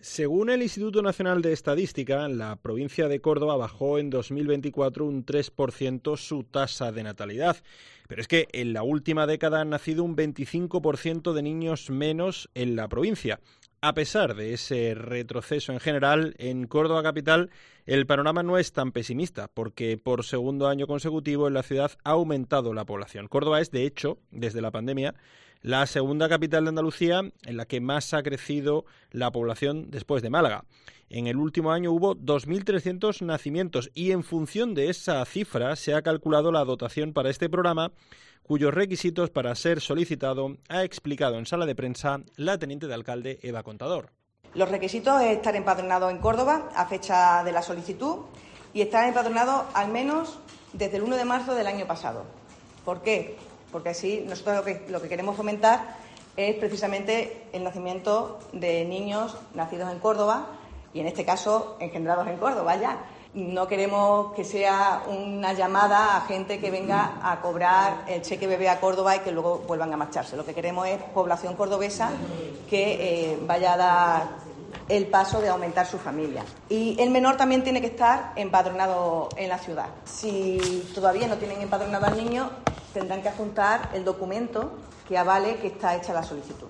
Según el Instituto Nacional de Estadística, la provincia de Córdoba bajó en 2024 un 3% su tasa de natalidad. Pero es que en la última década han nacido un 25% de niños menos en la provincia. A pesar de ese retroceso en general, en Córdoba capital el panorama no es tan pesimista, porque por segundo año consecutivo en la ciudad ha aumentado la población. Córdoba es, de hecho, desde la pandemia, la segunda capital de Andalucía en la que más ha crecido la población después de Málaga. En el último año hubo 2.300 nacimientos y en función de esa cifra se ha calculado la dotación para este programa, cuyos requisitos para ser solicitado ha explicado en sala de prensa la teniente de alcalde Eva Contador. Los requisitos es estar empadronado en Córdoba a fecha de la solicitud y estar empadronado al menos desde el 1 de marzo del año pasado. ¿Por qué? Porque así nosotros lo que queremos fomentar es precisamente el nacimiento de niños nacidos en Córdoba y en este caso engendrados en Córdoba ya. No queremos que sea una llamada a gente que venga a cobrar el cheque bebé a Córdoba y que luego vuelvan a marcharse. Lo que queremos es población cordobesa que vaya a dar el paso de aumentar su familia. Y el menor también tiene que estar empadronado en la ciudad. Si todavía no tienen empadronado al niño, tendrán que adjuntar el documento que avale que está hecha la solicitud.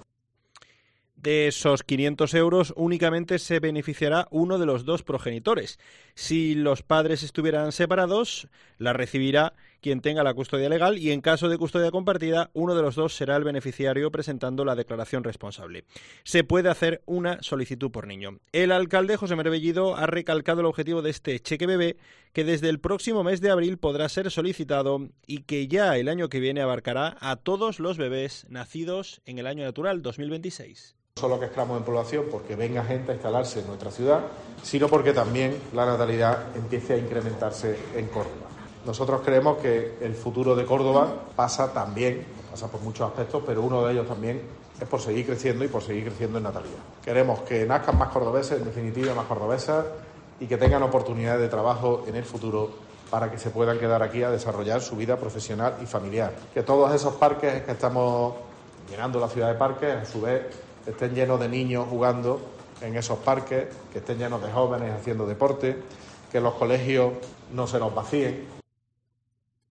De esos 500 euros únicamente se beneficiará uno de los dos progenitores. Si los padres estuvieran separados, la recibirá quien tenga la custodia legal y en caso de custodia compartida, uno de los dos será el beneficiario presentando la declaración responsable. Se puede hacer una solicitud por niño. El alcalde José María Bellido ha recalcado el objetivo de este cheque bebé que desde el próximo mes de abril podrá ser solicitado y que ya el año que viene abarcará a todos los bebés nacidos en el año natural 2026. No solo que escalamos en población porque venga gente a instalarse en nuestra ciudad, sino porque también la natalidad empiece a incrementarse en Córdoba. Nosotros creemos que el futuro de Córdoba pasa por muchos aspectos, pero uno de ellos también es por seguir creciendo y por seguir creciendo en natalidad. Queremos que nazcan más cordobeses, en definitiva más cordobesas, y que tengan oportunidades de trabajo en el futuro para que se puedan quedar aquí a desarrollar su vida profesional y familiar. Que todos esos parques que estamos llenando la ciudad de parques, a su vez, estén llenos de niños jugando en esos parques, que estén llenos de jóvenes haciendo deporte, que los colegios no se nos vacíen.